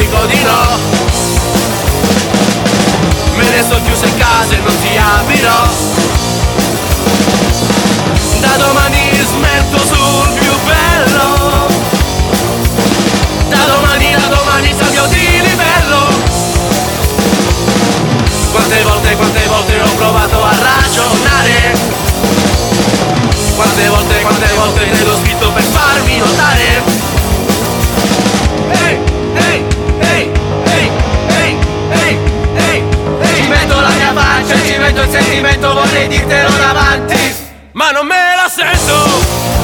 dico di no. Me ne sto chiuso in casa e non ti aprirò. Da domani smetto sul più bello. Da domani salgo di livello. Quante volte ho provato a ragionare. Quante volte te l'ho scritto per farmi notare. Ehi, ehi, ehi, ehi, ehi, ehi, ehi, ehi. Ci metto la mia faccia, ci metto il sentimento, vorrei dirtelo davanti, ma non me la sento.